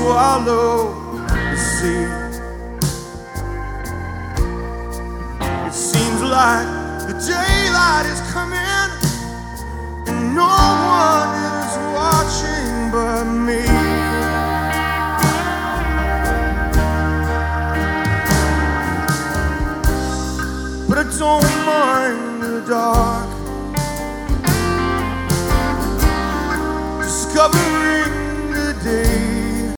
swallow the sea. It seems like the daylight is coming and no one